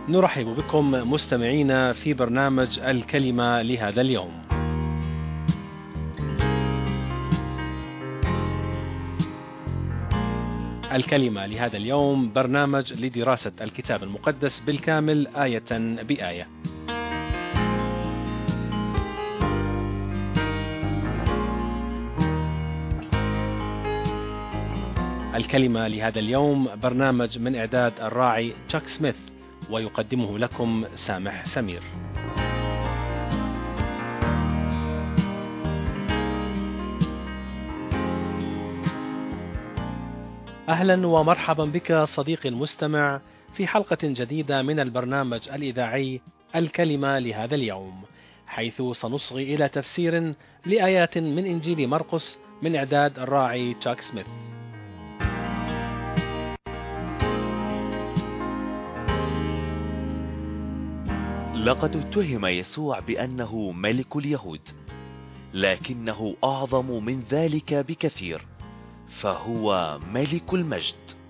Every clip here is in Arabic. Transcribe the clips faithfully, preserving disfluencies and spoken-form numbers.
نرحب بكم مستمعينا في برنامج الكلمة لهذا اليوم. الكلمة لهذا اليوم برنامج لدراسة الكتاب المقدس بالكامل آية بآية. الكلمة لهذا اليوم برنامج من إعداد الراعي تشاك سميث، ويقدمه لكم سامح سمير. أهلا ومرحبا بك صديقي المستمع في حلقة جديدة من البرنامج الإذاعي الكلمة لهذا اليوم، حيث سنصغي إلى تفسير لآيات من إنجيل مرقس من إعداد الراعي تشاك سميث. لقد اتهم يسوع بأنه ملك اليهود، لكنه أعظم من ذلك بكثير، فهو ملك المجد.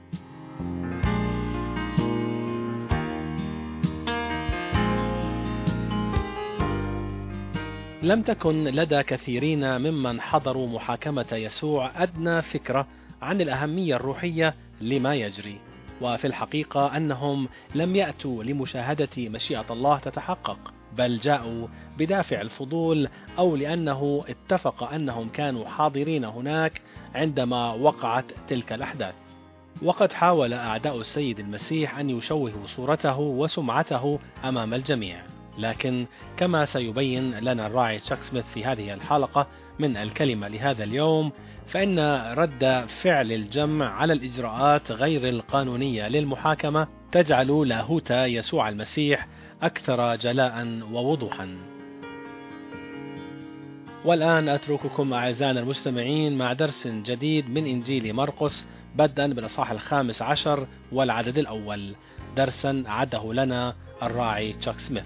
لم تكن لدى كثيرين ممن حضروا محاكمة يسوع أدنى فكرة عن الأهمية الروحية لما يجري، وفي الحقيقة أنهم لم يأتوا لمشاهدة مشيئة الله تتحقق، بل جاءوا بدافع الفضول أو لأنه اتفق أنهم كانوا حاضرين هناك عندما وقعت تلك الأحداث. وقد حاول أعداء السيد المسيح أن يشوهوا صورته وسمعته أمام الجميع، لكن كما سيبين لنا الراعي تشاك سميث في هذه الحلقة من الكلمة لهذا اليوم، فإن رد فعل الجمع على الإجراءات غير القانونية للمحاكمة تجعل لاهوت يسوع المسيح أكثر جلاء ووضوحا. والآن أترككم أعزائنا المستمعين مع درس جديد من إنجيل مرقس، بدءا بالأصحاح الخامس عشر والعدد الأول، درسا أعده لنا الراعي تشاك سميث.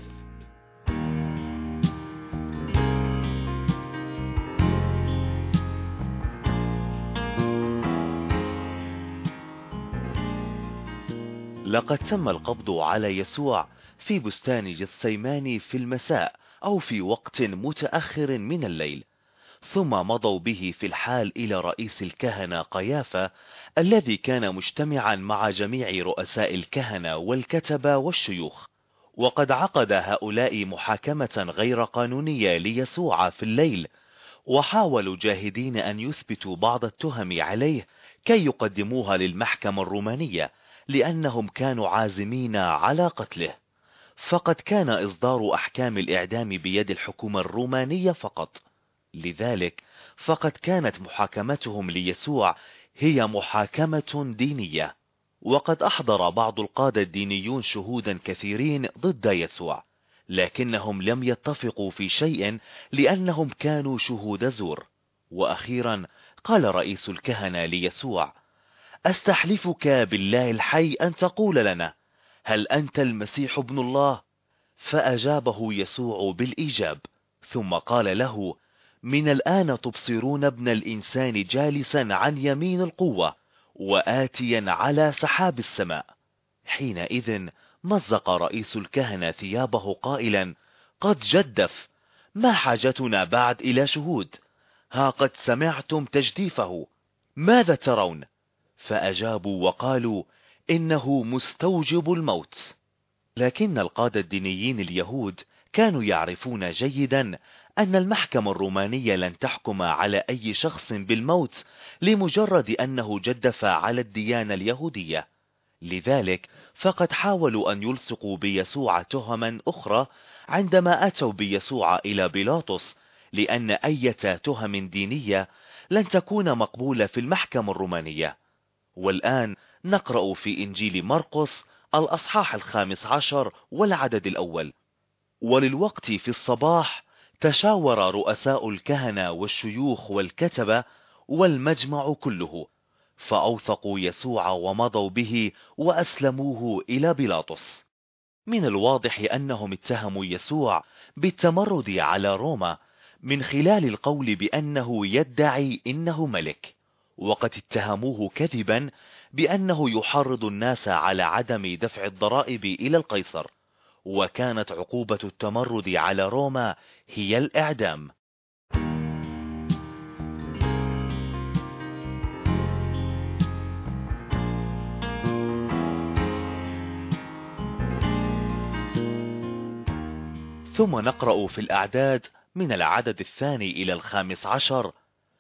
لقد تم القبض على يسوع في بستان جثيماني في المساء أو في وقت متأخر من الليل، ثم مضوا به في الحال إلى رئيس الكهنة قيافة، الذي كان مجتمعا مع جميع رؤساء الكهنة والكتبة والشيوخ. وقد عقد هؤلاء محاكمة غير قانونية ليسوع في الليل، وحاولوا جاهدين أن يثبتوا بعض التهم عليه كي يقدموها للمحكمة الرومانية، لأنهم كانوا عازمين على قتله. فقد كان إصدار أحكام الإعدام بيد الحكومة الرومانية فقط، لذلك فقد كانت محاكمتهم ليسوع هي محاكمة دينية. وقد أحضر بعض القادة الدينيون شهودا كثيرين ضد يسوع، لكنهم لم يتفقوا في شيء لأنهم كانوا شهود زور. وأخيرا قال رئيس الكهنة ليسوع: أستحلفك بالله الحي أن تقول لنا، هل أنت المسيح ابن الله؟ فأجابه يسوع بالإيجاب، ثم قال له: من الآن تبصرون ابن الإنسان جالسا عن يمين القوة وآتيا على سحاب السماء. حينئذ مزق رئيس الكهنة ثيابه قائلا: قد جدف، ما حاجتنا بعد إلى شهود؟ ها قد سمعتم تجديفه، ماذا ترون؟ فأجابوا وقالوا: إنه مستوجب الموت. لكن القادة الدينيين اليهود كانوا يعرفون جيدا أن المحكمة الرومانية لن تحكم على أي شخص بالموت لمجرد أنه جدف على الديانة اليهودية. لذلك فقد حاولوا أن يلصقوا بيسوع تهما أخرى عندما أتوا بيسوع إلى بيلاطس، لأن أي تهم دينية لن تكون مقبولة في المحكمة الرومانية. والآن نقرأ في إنجيل مرقس الأصحاح الخامس عشر والعدد الأول: وللوقت في الصباح تشاور رؤساء الكهنة والشيوخ والكتبة والمجمع كله، فأوثقوا يسوع ومضوا به وأسلموه إلى بيلاطس. من الواضح أنهم اتهموا يسوع بالتمرد على روما من خلال القول بأنه يدعي إنه ملك، وقد اتهموه كذبا بأنه يحرض الناس على عدم دفع الضرائب إلى القيصر، وكانت عقوبة التمرد على روما هي الإعدام. ثم نقرأ في الأعداد من العدد الثاني إلى الخامس عشر: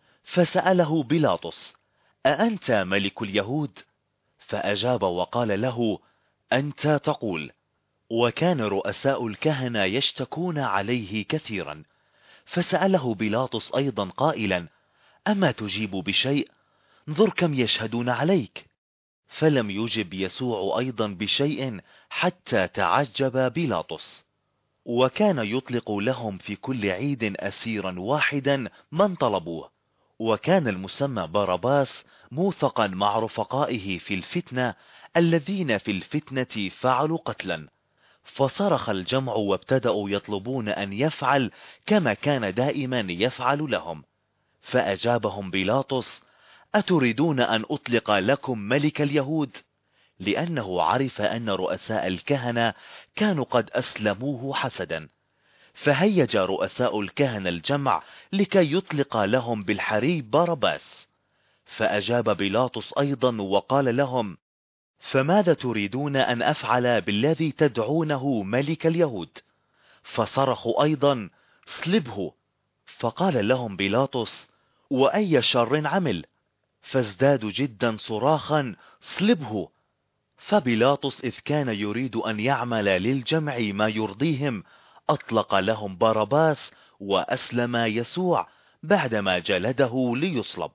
فسأله بيلاطس: أأنت ملك اليهود؟ فأجاب وقال له: أنت تقول. وكان رؤساء الكهنة يشتكون عليه كثيرا، فسأله بيلاطس أيضا قائلا: أما تجيب بشيء؟ انظر كم يشهدون عليك. فلم يجب يسوع أيضا بشيء حتى تعجب بيلاطس. وكان يطلق لهم في كل عيد أسيرا واحدا من طلبوه، وكان المسمى باراباس موثقا مع رفقائه في الفتنة الذين في الفتنة فعلوا قتلا. فصرخ الجمع وابتدأوا يطلبون أن يفعل كما كان دائما يفعل لهم. فأجابهم بيلاطس: أتريدون أن أطلق لكم ملك اليهود؟ لأنه عرف أن رؤساء الكهنة كانوا قد أسلموه حسدا. فهيج رؤساء الكهنة الجمع لكي يطلق لهم بالحري باراباس. فأجاب بيلاطس أيضا وقال لهم: فماذا تريدون أن أفعل بالذي تدعونه ملك اليهود؟ فصرخوا أيضا: صلبه. فقال لهم بيلاطس: وأي شر عمل؟ فازدادوا جدا صراخا: صلبه. فبيلاطس إذ كان يريد أن يعمل للجمع ما يرضيهم أطلق لهم باراباس وأسلم يسوع بعدما جلده ليصلب.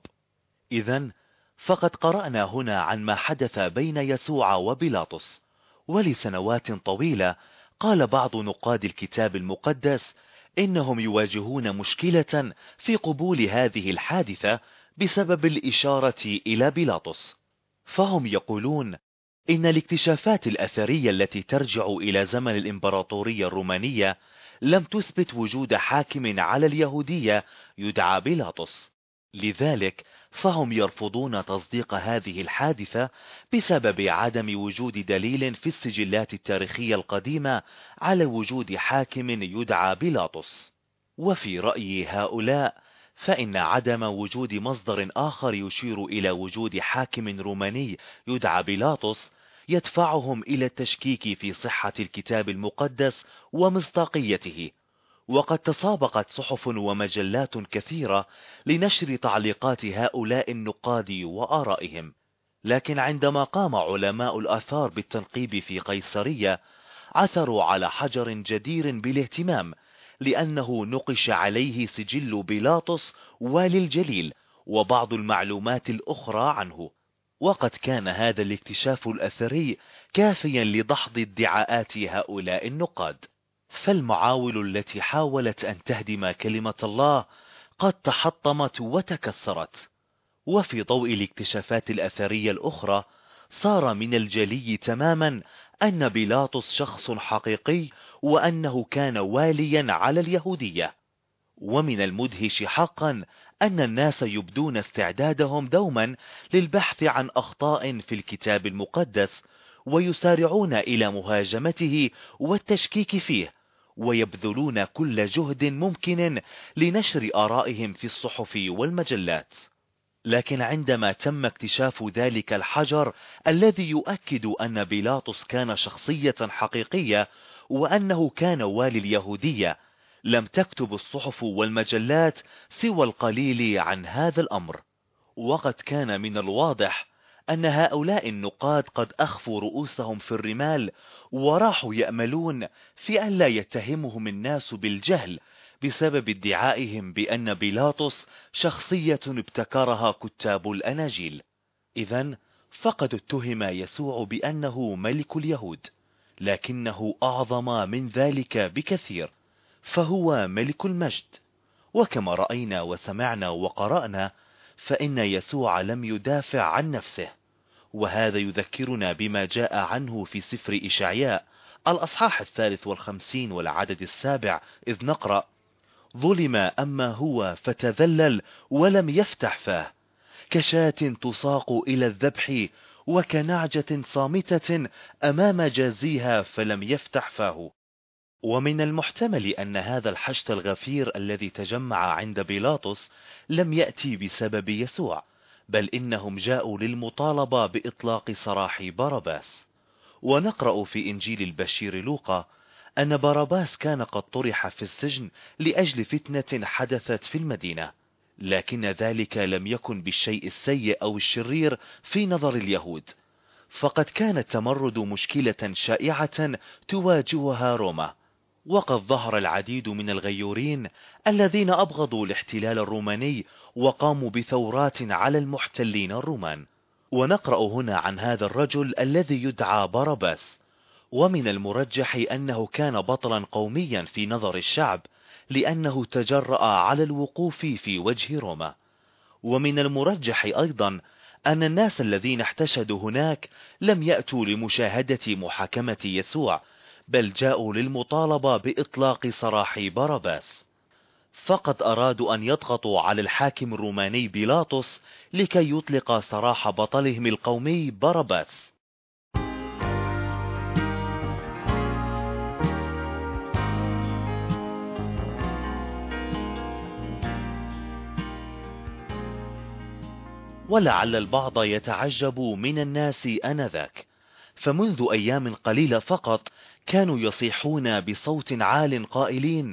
إذن فقد قرأنا هنا عن ما حدث بين يسوع وبيلاطس. ولسنوات طويلة قال بعض نقاد الكتاب المقدس إنهم يواجهون مشكلة في قبول هذه الحادثة بسبب الإشارة إلى بيلاطس. فهم يقولون إن الاكتشافات الأثرية التي ترجع إلى زمن الإمبراطورية الرومانية لم تثبت وجود حاكم على اليهودية يدعى بيلاطس. لذلك فهم يرفضون تصديق هذه الحادثة بسبب عدم وجود دليل في السجلات التاريخية القديمة على وجود حاكم يدعى بيلاطس. وفي رأي هؤلاء فإن عدم وجود مصدر آخر يشير إلى وجود حاكم روماني يدعى بيلاطس يدفعهم إلى التشكيك في صحة الكتاب المقدس ومصداقيته. وقد تسابقت صحف ومجلات كثيرة لنشر تعليقات هؤلاء النقاد وآرائهم، لكن عندما قام علماء الآثار بالتنقيب في قيصرية عثروا على حجر جدير بالاهتمام، لأنه نقش عليه سجل بيلاطس والي الجليل وبعض المعلومات الأخرى عنه. وقد كان هذا الاكتشاف الأثري كافيا لدحض ادعاءات هؤلاء النقاد. فالمعاول التي حاولت أن تهدم كلمة الله قد تحطمت وتكسرت. وفي ضوء الاكتشافات الأثرية الأخرى صار من الجلي تماما أن بيلاطس شخص حقيقي وأنه كان واليا على اليهودية. ومن المدهش حقا أن الناس يبدون استعدادهم دوما للبحث عن أخطاء في الكتاب المقدس ويسارعون إلى مهاجمته والتشكيك فيه، ويبذلون كل جهد ممكن لنشر آرائهم في الصحف والمجلات. لكن عندما تم اكتشاف ذلك الحجر الذي يؤكد أن بيلاطس كان شخصية حقيقية وأنه كان والي اليهودية، لم تكتب الصحف والمجلات سوى القليل عن هذا الأمر. وقد كان من الواضح أن هؤلاء النقاد قد أخفوا رؤوسهم في الرمال وراحوا يأملون في أن لا يتهمهم الناس بالجهل بسبب ادعائهم بأن بيلاطس شخصية ابتكرها كتاب الأناجيل. إذن فقد اتهم يسوع بأنه ملك اليهود، لكنه أعظم من ذلك بكثير، فهو ملك المجد. وكما رأينا وسمعنا وقرأنا فإن يسوع لم يدافع عن نفسه، وهذا يذكرنا بما جاء عنه في سفر إشعياء الأصحاح الثالث والخمسين والعدد السابع، إذ نقرأ: ظلم أما هو فتذلل ولم يفتح فاه، كشاة تساق إلى الذبح وكنعجة صامتة أمام جازيها فلم يفتح فاه. ومن المحتمل أن هذا الحشد الغفير الذي تجمع عند بيلاطس لم يأتي بسبب يسوع، بل إنهم جاءوا للمطالبة بإطلاق سراح باراباس. ونقرأ في إنجيل البشير لوقا أن باراباس كان قد طرح في السجن لأجل فتنة حدثت في المدينة، لكن ذلك لم يكن بالشيء السيء أو الشرير في نظر اليهود، فقد كان التمرد مشكلة شائعة تواجهها روما. وقد ظهر العديد من الغيورين الذين أبغضوا الاحتلال الروماني وقاموا بثورات على المحتلين الرومان. ونقرأ هنا عن هذا الرجل الذي يدعى باراباس، ومن المرجح أنه كان بطلا قوميا في نظر الشعب لأنه تجرأ على الوقوف في وجه روما. ومن المرجح أيضا أن الناس الذين احتشدوا هناك لم يأتوا لمشاهدة محاكمة يسوع، بل جاءوا للمطالبة بإطلاق سراح باراباس، فقد أرادوا أن يضغطوا على الحاكم الروماني بيلاطس لكي يطلق سراح بطلهم القومي باراباس. ولعل البعض يتعجب من الناس آنذاك، فمنذ أيام قليلة فقط كانوا يصيحون بصوت عال قائلين: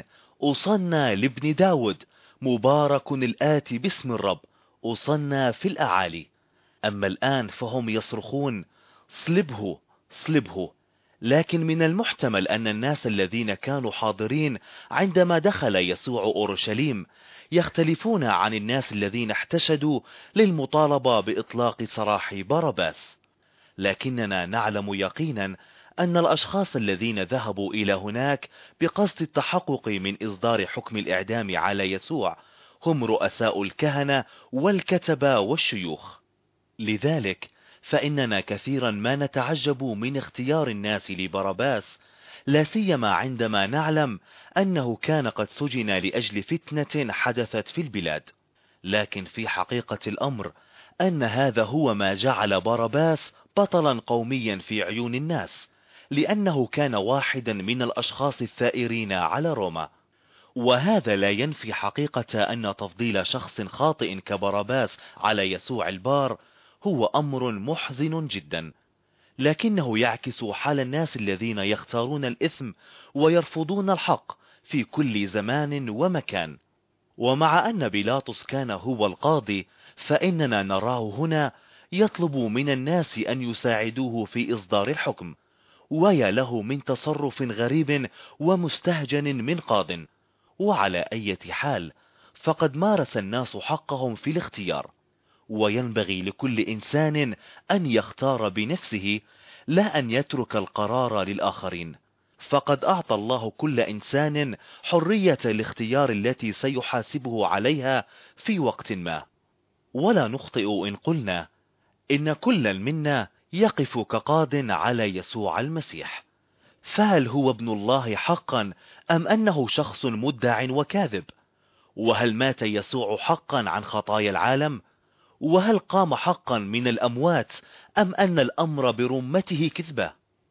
أوصنا لابن داود، مبارك الآتي باسم الرب، أوصنا في الأعالي. أما الآن فهم يصرخون: صلبه صلبه. لكن من المحتمل أن الناس الذين كانوا حاضرين عندما دخل يسوع أورشليم يختلفون عن الناس الذين احتشدوا للمطالبة بإطلاق سراح باراباس. لكننا نعلم يقينا أن الأشخاص الذين ذهبوا إلى هناك بقصد التحقق من إصدار حكم الإعدام على يسوع هم رؤساء الكهنة والكتبة والشيوخ. لذلك فإننا كثيرا ما نتعجب من اختيار الناس لباراباس، لا سيما عندما نعلم أنه كان قد سجن لأجل فتنة حدثت في البلاد. لكن في حقيقة الأمر أن هذا هو ما جعل باراباس بطلا قوميا في عيون الناس، لأنه كان واحدا من الأشخاص الثائرين على روما. وهذا لا ينفي حقيقة أن تفضيل شخص خاطئ كباراباس على يسوع البار هو أمر محزن جدا، لكنه يعكس حال الناس الذين يختارون الإثم ويرفضون الحق في كل زمان ومكان. ومع أن بيلاطس كان هو القاضي، فإننا نراه هنا يطلب من الناس أن يساعدوه في إصدار الحكم، ويا له من تصرف غريب ومستهجن من قاض. وعلى أي حال فقد مارس الناس حقهم في الاختيار، وينبغي لكل إنسان أن يختار بنفسه لا أن يترك القرار للآخرين، فقد أعطى الله كل إنسان حرية الاختيار التي سيحاسبه عليها في وقت ما. ولا نخطئ إن قلنا إن كل منا يقف كقاض على يسوع المسيح، فهل هو ابن الله حقا أم أنه شخص مدع وكاذب؟ وهل مات يسوع حقا عن خطايا العالم؟ وهل قام حقا من الأموات أم أن الأمر برمته كذبة؟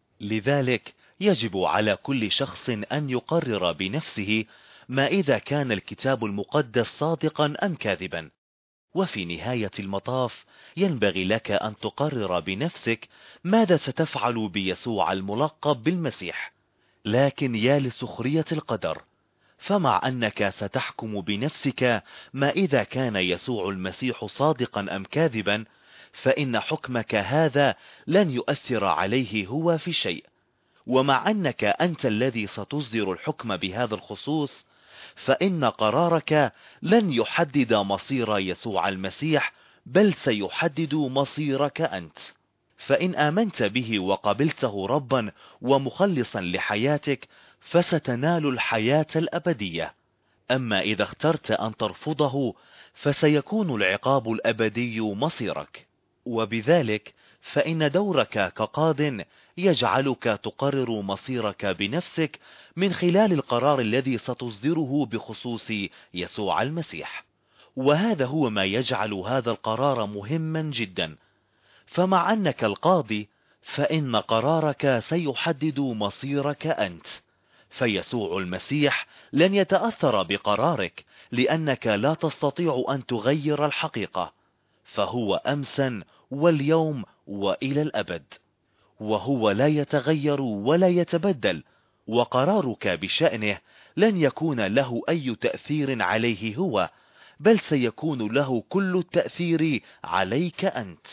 لذلك يجب على كل شخص أن يقرر بنفسه ما إذا كان الكتاب المقدس صادقا أم كاذبا. وفي نهاية المطاف ينبغي لك أن تقرر بنفسك ماذا ستفعل بيسوع الملقب بالمسيح. لكن يا لسخرية القدر، فمع أنك ستحكم بنفسك ما إذا كان يسوع المسيح صادقا أم كاذبا، فإن حكمك هذا لن يؤثر عليه هو في شيء. ومع أنك أنت الذي ستصدر الحكم بهذا الخصوص، فإن قرارك لن يحدد مصير يسوع المسيح، بل سيحدد مصيرك أنت. فإن آمنت به وقبلته ربا ومخلصا لحياتك فستنال الحياة الأبدية. أما إذا اخترت أن ترفضه فسيكون العقاب الأبدي مصيرك. وبذلك فإن دورك كقاض يجعلك تقرر مصيرك بنفسك من خلال القرار الذي ستصدره بخصوص يسوع المسيح، وهذا هو ما يجعل هذا القرار مهما جدا. فمع أنك القاضي فإن قرارك سيحدد مصيرك أنت، فيسوع المسيح لن يتأثر بقرارك، لأنك لا تستطيع أن تغير الحقيقة، فهو أمسا واليوم وإلى الأبد، وهو لا يتغير ولا يتبدل، وقرارك بشأنه لن يكون له أي تأثير عليه هو، بل سيكون له كل التأثير عليك أنت.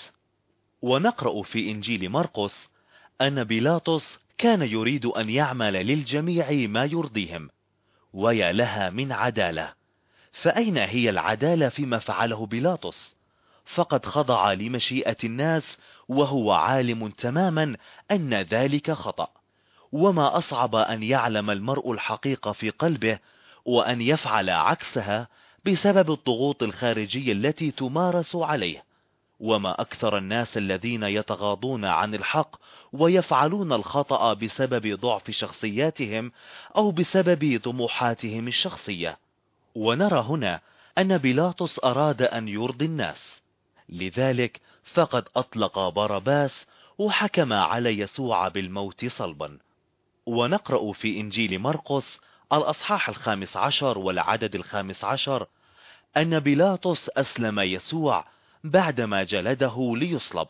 ونقرأ في إنجيل مرقس أن بيلاطس كان يريد أن يعمل للجميع ما يرضيهم، ويا لها من عدالة. فأين هي العدالة فيما فعله بيلاطس؟ فقد خضع لمشيئة الناس وهو عالم تماما أن ذلك خطأ. وما أصعب أن يعلم المرء الحقيقة في قلبه وأن يفعل عكسها بسبب الضغوط الخارجية التي تمارس عليه. وما أكثر الناس الذين يتغاضون عن الحق ويفعلون الخطأ بسبب ضعف شخصياتهم أو بسبب طموحاتهم الشخصية. ونرى هنا أن بيلاطس أراد أن يرضي الناس، لذلك فقد أطلق باراباس وحكم على يسوع بالموت صلبا. ونقرأ في إنجيل مرقس الأصحاح الخامس عشر والعدد الخامس عشر أن بيلاطس أسلم يسوع بعدما جلده ليصلب.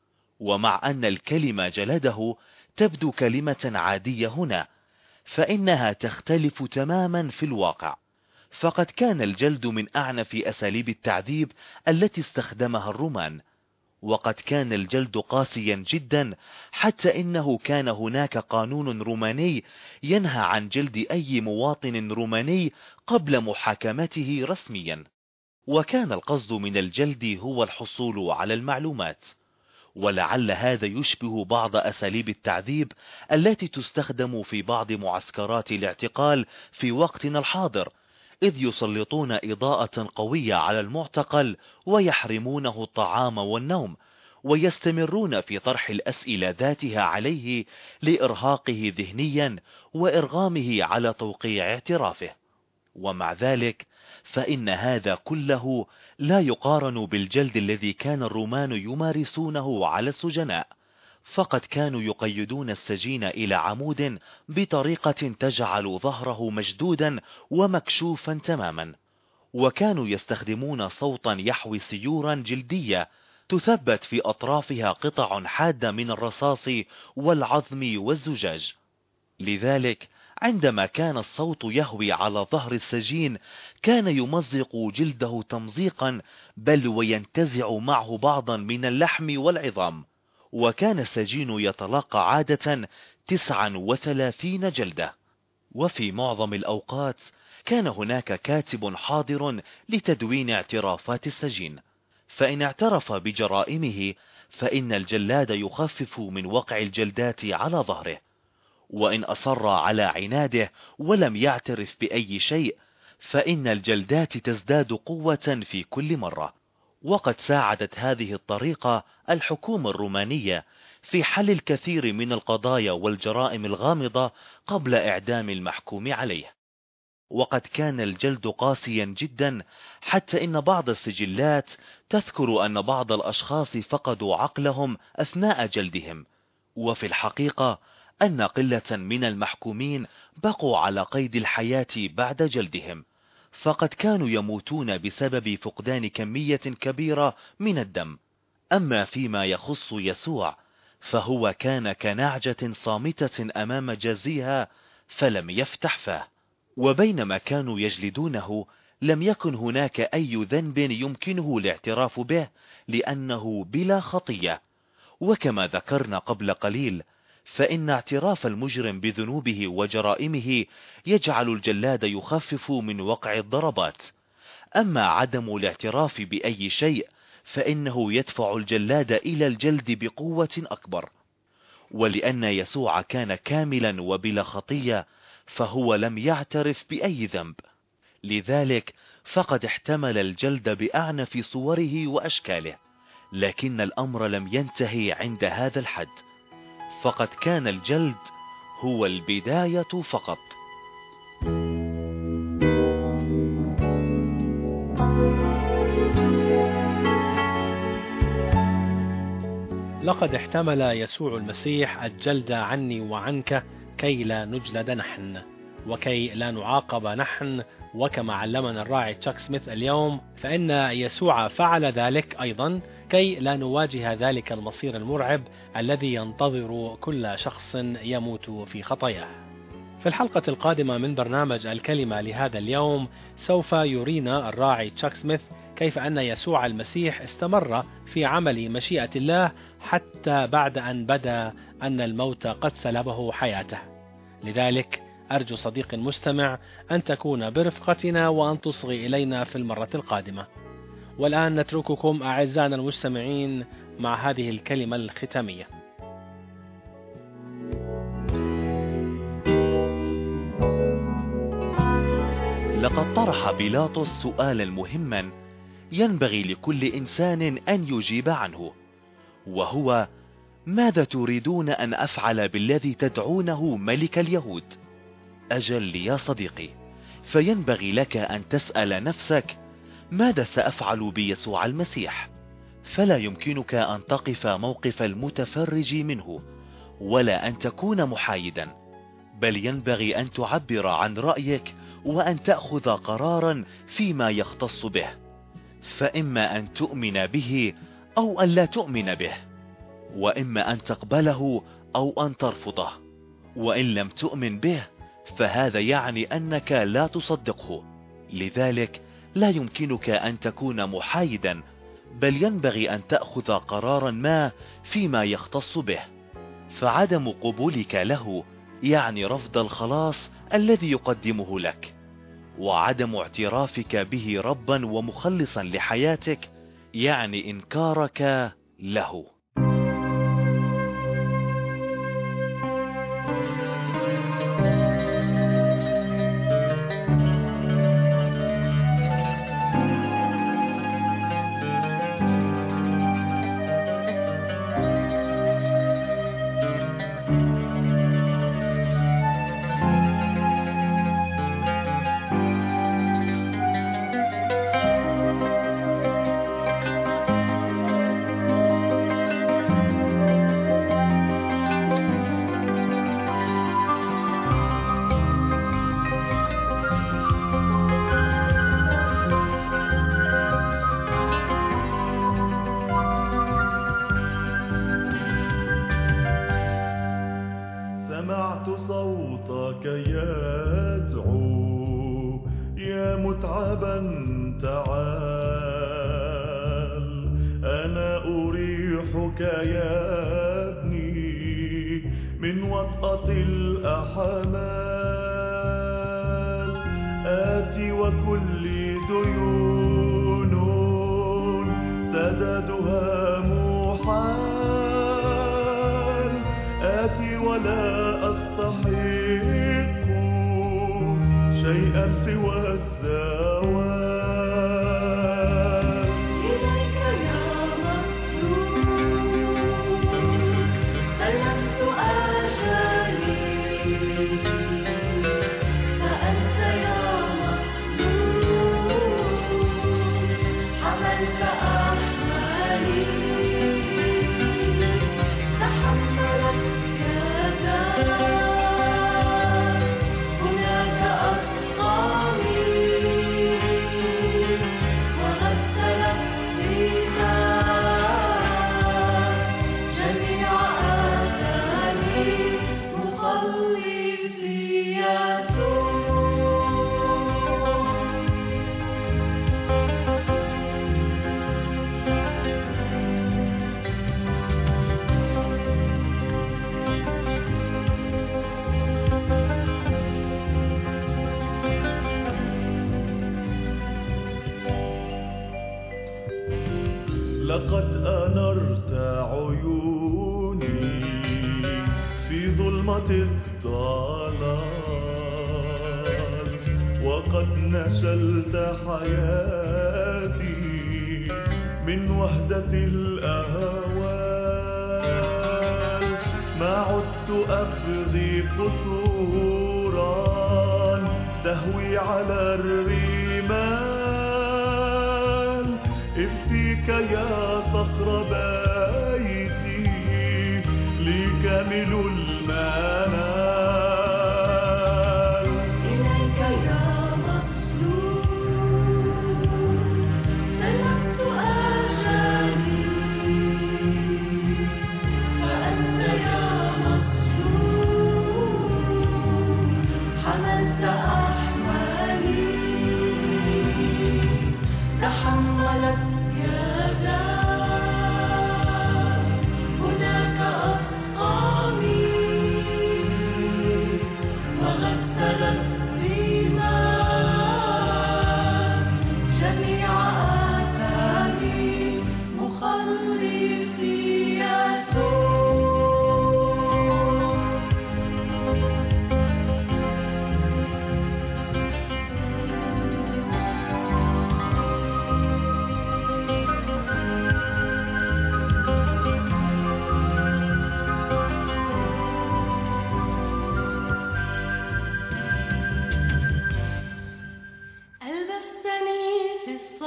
ومع أن الكلمة جلده تبدو كلمة عادية هنا، فإنها تختلف تماما في الواقع، فقد كان الجلد من أعنف أساليب التعذيب التي استخدمها الرومان، وقد كان الجلد قاسيا جدا، حتى إنه كان هناك قانون روماني ينهى عن جلد أي مواطن روماني قبل محاكمته رسميا. وكان القصد من الجلد هو الحصول على المعلومات، ولعل هذا يشبه بعض أساليب التعذيب التي تستخدم في بعض معسكرات الاعتقال في وقتنا الحاضر، إذ يسلطون إضاءة قوية على المعتقل ويحرمونه الطعام والنوم، ويستمرون في طرح الأسئلة ذاتها عليه لإرهاقه ذهنيا وإرغامه على توقيع اعترافه. ومع ذلك فإن هذا كله لا يقارن بالجلد الذي كان الرومان يمارسونه على السجناء، فقد كانوا يقيدون السجين إلى عمود بطريقة تجعل ظهره مشدودا ومكشوفا تماما، وكانوا يستخدمون صوتا يحوي سيورا جلدية تثبت في أطرافها قطع حادة من الرصاص والعظم والزجاج. لذلك عندما كان الصوت يهوي على ظهر السجين كان يمزق جلده تمزيقا، بل وينتزع معه بعضا من اللحم والعظام. وكان السجين يتلقى عادة تسعا وثلاثين جلدة. وفي معظم الأوقات كان هناك كاتب حاضر لتدوين اعترافات السجين، فإن اعترف بجرائمه فإن الجلاد يخفف من وقع الجلدات على ظهره، وإن أصر على عناده ولم يعترف بأي شيء فإن الجلدات تزداد قوة في كل مرة. وقد ساعدت هذه الطريقة الحكومة الرومانية في حل الكثير من القضايا والجرائم الغامضة قبل إعدام المحكوم عليه. وقد كان الجلد قاسيا جدا، حتى إن بعض السجلات تذكر أن بعض الأشخاص فقدوا عقلهم أثناء جلدهم، وفي الحقيقة أن قلة من المحكومين بقوا على قيد الحياة بعد جلدهم، فقد كانوا يموتون بسبب فقدان كمية كبيرة من الدم. أما فيما يخص يسوع فهو كان كنعجة صامتة أمام جازيها فلم يفتح فاه، وبينما كانوا يجلدونه لم يكن هناك أي ذنب يمكنه الاعتراف به لأنه بلا خطية. وكما ذكرنا قبل قليل فإن اعتراف المجرم بذنوبه وجرائمه يجعل الجلاد يخفف من وقع الضربات، أما عدم الاعتراف بأي شيء فإنه يدفع الجلاد إلى الجلد بقوة أكبر. ولأن يسوع كان كاملا وبلا خطية فهو لم يعترف بأي ذنب، لذلك فقد احتمل الجلد بأعنف صوره وأشكاله. لكن الأمر لم ينتهي عند هذا الحد، فقد كان الجلد هو البداية فقط. لقد احتمل يسوع المسيح الجلد عني وعنك كي لا نجلد نحن، وكي لا نعاقب نحن، وكما علمنا الراعي تشاك سميث اليوم، فإن يسوع فعل ذلك أيضا كي لا نواجه ذلك المصير المرعب الذي ينتظر كل شخص يموت في خطاياه. في الحلقة القادمة من برنامج الكلمة لهذا اليوم سوف يرينا الراعي تشاك سميث كيف أن يسوع المسيح استمر في عمل مشيئة الله حتى بعد أن بدا أن الموت قد سلبه حياته. لذلك أرجو صديق المستمع أن تكون برفقتنا وأن تصغي إلينا في المرة القادمة. والآن نترككم أعزائنا المستمعين مع هذه الكلمة الختامية. لقد طرح بيلاطس سؤالا مهما ينبغي لكل إنسان أن يجيب عنه، وهو: ماذا تريدون أن أفعل بالذي تدعونه ملك اليهود؟ أجل يا صديقي، فينبغي لك أن تسأل نفسك: ماذا سأفعل بيسوع المسيح؟ فلا يمكنك أن تقف موقف المتفرج منه، ولا أن تكون محايدا، بل ينبغي أن تعبر عن رأيك وأن تأخذ قرارا فيما يختص به، فإما أن تؤمن به أو أن لا تؤمن به، وإما أن تقبله أو أن ترفضه. وإن لم تؤمن به فهذا يعني أنك لا تصدقه، لذلك لا يمكنك أن تكون محايدا، بل ينبغي أن تأخذ قرارا ما فيما يختص به. فعدم قبولك له يعني رفض الخلاص الذي يقدمه لك، وعدم اعترافك به ربا ومخلصا لحياتك يعني إنكارك له. سمعت صوتك يدعو يا متعبا تعال، أنا أريحك يا ابني من وطأة الأحمال. آتي وكل ديون سددها محال، آتي ولا أستحق شيئا سوى الزوال. إليك يا مصلوب سلمت آجالي، فأنت يا مصلوب حملت أحمالي، تحملت هناك أسقامي، وغسلت بماء جميع آثامي، مخلصي يسوع. لقد أنرت عيوني في ظلمة الضلال، وقد نشلت حياتي من وحدة الأهوال. ما عدت أبغي قصورا تهوي على الرمال، إذ فيك يا صخر بيتي لي كامل المنال.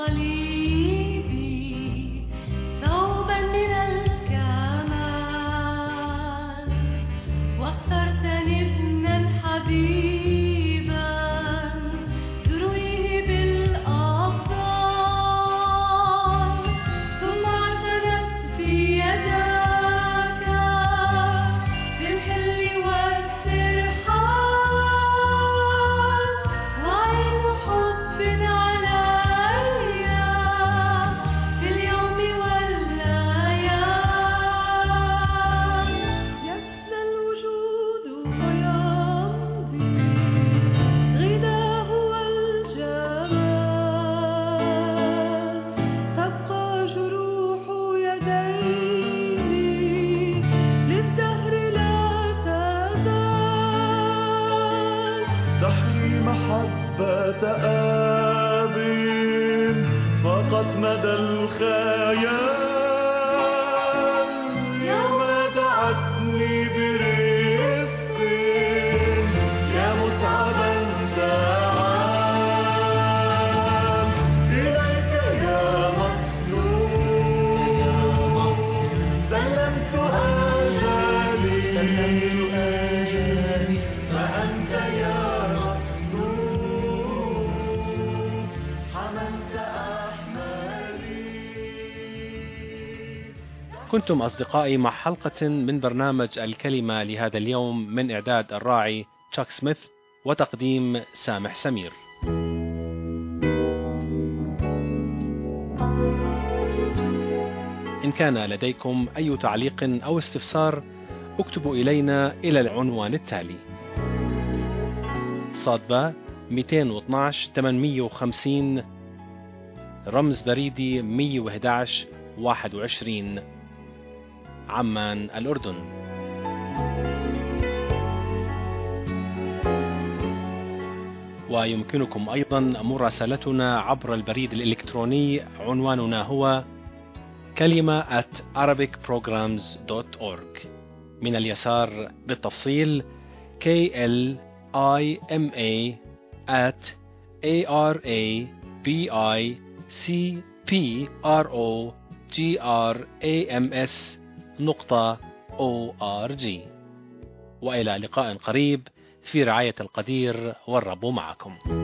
الصليب ثوبا من الكمال، واخترتني ابنا حبيبا ترويه بالأفضال، ثم اعتنت بيداك للحل والترحال، وعين حب علي في اليوم والليال، يفنى الوجود ويمضي غداه والجمال، تبقى جروح يديني للدهر لا تزال، تحلي محبة آب فقط مدى الخيال، يوم دعتني برفق يا متعبا تعال، إليك يا مصلوب سلمت آجالي، فأنت يا مصلوب حملت أحمالي. كنتم أصدقائي مع حلقة من برنامج الكلمة لهذا اليوم، من إعداد الراعي تشاك سميث وتقديم سامح سمير. إن كان لديكم أي تعليق أو استفسار اكتبوا إلينا إلى العنوان التالي: صادبة مئتين واثناشر ثمانمئة وخمسين، رمز بريدي مئة وأحد عشر واحد وعشرين، عمان الأردن. ويمكنكم أيضا مراسلتنا عبر البريد الإلكتروني، عنواننا هو كلمة at arabic programs dot org. من اليسار بالتفصيل K L I M A at A R A B I C P R O G R A M S نقطة O R G. وإلى لقاء قريب في رعاية القدير، والرب معكم.